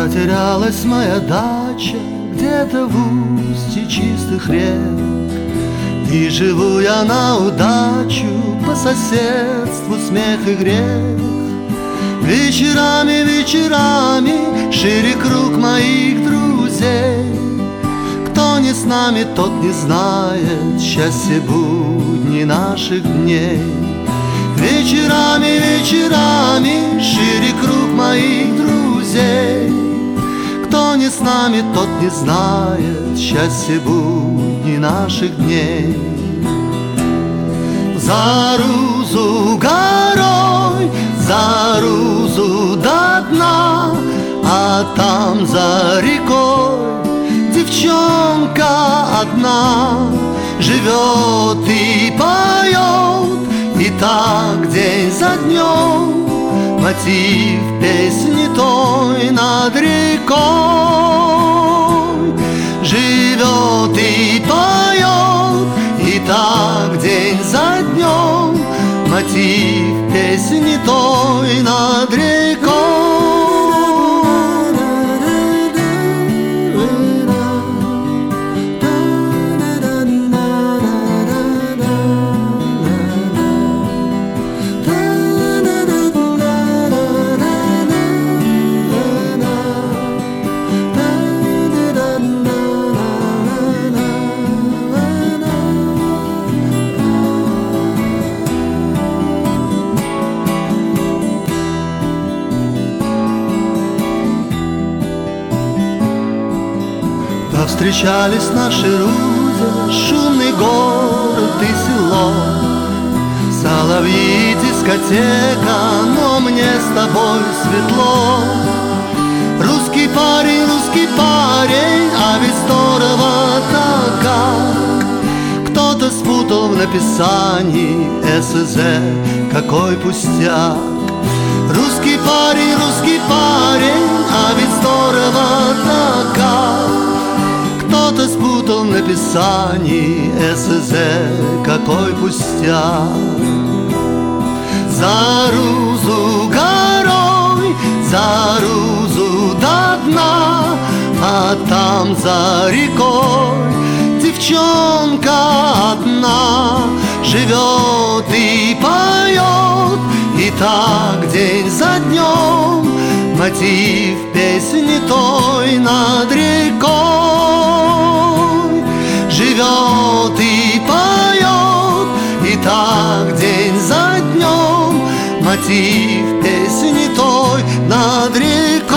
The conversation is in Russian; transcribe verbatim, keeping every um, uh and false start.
Затерялась моя дача где-то в устье чистых рек, и живу я на удачу, по соседству смех и грех. Вечерами, вечерами шире круг моих друзей. Кто не с нами, тот не знает счастья будни наших дней. Вечерами, вечерами шире круг моих друзей. Кто не с нами, тот не знает счастья будни наших дней. За Рузу горой, за Рузу до дна, а там за рекой девчонка одна живет и поет, и так день за днем мотив песни той над рекой. Живет и поет, и так день за днем мотив песни той над рекой. Встречались наши Рузе, шумный город и село, соловьи, дискотека, но мне с тобой светло. Русский парень, русский парень, а ведь здорово-то как. Кто-то спутал в написании СЗ, какой пустяк. Русский парень, русский парень, а ведь здорово-то как. Кто-то спутал в написании СЗ, какой пустяк. За Рузу горой, за Рузу до дна, а там за рекой девчонка одна живет и поет, и так день за днем мотив песни той над рекой. Живет и поет, и так день за днем мотив песни той над рекой.